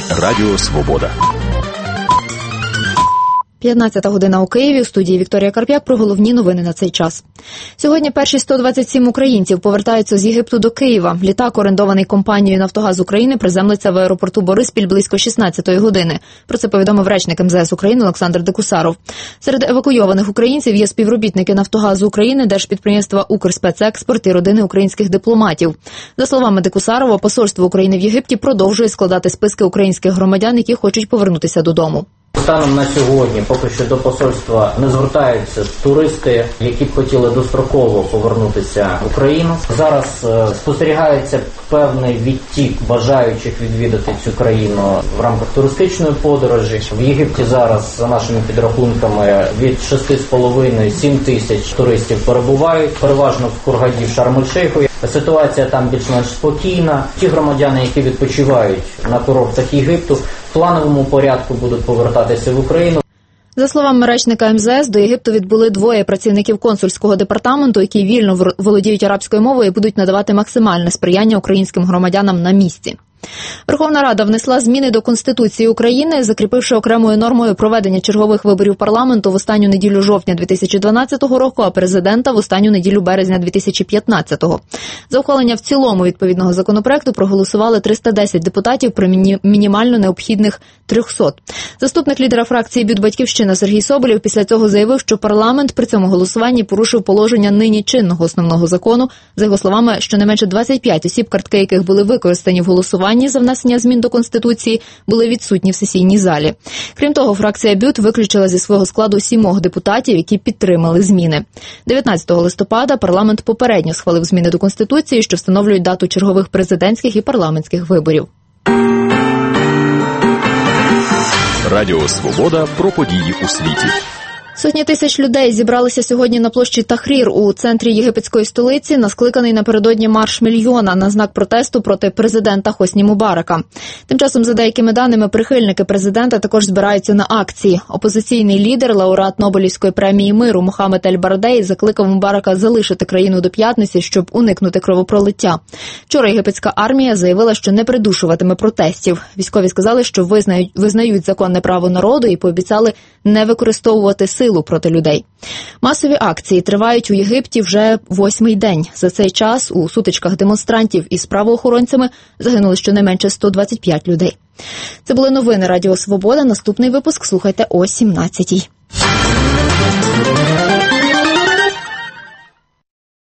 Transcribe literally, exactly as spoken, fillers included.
Радіо Свобода. п'ятнадцята година у Києві. У студії Вікторія Карп'як про головні новини на цей час. Сьогодні перші сто двадцять сім українців повертаються з Єгипту до Києва. Літак, орендований компанією «Нафтогаз України», приземлиться в аеропорту Бориспіль близько шістнадцятої години. Про це повідомив речник ем зе ес України Олександр Декусаров. Серед евакуйованих українців є співробітники «Нафтогазу України», держпідприємства «Укрспецекспорт» і родини українських дипломатів. За словами Декусарова, посольство України в Єгипті продовжує складати списки українських громадян, які хочуть повернутися додому. Станом на сьогодні поки що до посольства не звертаються туристи, які б хотіли достроково повернутися в Україну. Зараз е, спостерігається певний відтік бажаючих відвідати цю країну в рамках туристичної подорожі. В Єгипті зараз, за нашими підрахунками, від шести з половиною до семи тисяч туристів перебувають, переважно в Хургаді, в Шарм-ель-Шейху. Ситуація там більш-менш спокійна. Ті громадяни, які відпочивають на курортах Єгипту, в плановому порядку будуть повертатися в Україну. За словами речника ем зе ес, до Єгипту відбули двоє працівників консульського департаменту, які вільно володіють арабською мовою і будуть надавати максимальне сприяння українським громадянам на місці. Верховна Рада внесла зміни до Конституції України, закріпивши окремою нормою проведення чергових виборів парламенту в останню неділю жовтня дві тисячі дванадцятого року, а президента в останню неділю березня дві тисячі п'ятнадцятого. За ухвалення в цілому відповідного законопроекту проголосували триста десять депутатів при міні- мінімально необхідних трьохсот. Заступник лідера фракції «БЮТ Батьківщина» Сергій Соболєв після цього заявив, що парламент при цьому голосуванні порушив положення нині чинного основного закону. За його словами, щонайменше двадцять п'ять осіб, картки яких були використані в голосуванні за внесення змін до Конституції, були відсутні в сесійній залі. Крім того, фракція БЮТ виключила зі свого складу сімох депутатів, які підтримали зміни. дев'ятнадцятого листопада парламент попередньо схвалив зміни до Конституції, що встановлюють дату чергових президентських і парламентських виборів. Радіо Свобода про події у світі. Сотні тисяч людей зібралися сьогодні на площі Тахрір у центрі єгипетської столиці на скликаний напередодні марш мільйона на знак протесту проти президента Хосні Мубарака. Тим часом, за деякими даними, прихильники президента також збираються на акції. Опозиційний лідер, лауреат Нобелівської премії миру Мохаммед Ель-Бардей закликав Мубарака залишити країну до п'ятниці, щоб уникнути кровопролиття. Вчора єгипетська армія заявила, що не придушуватиме протестів. Військові сказали, що визнають, визнають законне право народу і пообіцяли не використовувати силу проти людей. Масові акції тривають у Єгипті вже восьмий день. За цей час у сутичках демонстрантів із правоохоронцями загинули щонайменше сто двадцять п'ять людей. Це були новини Радіо Свобода. Наступний випуск слухайте о сімнадцятій.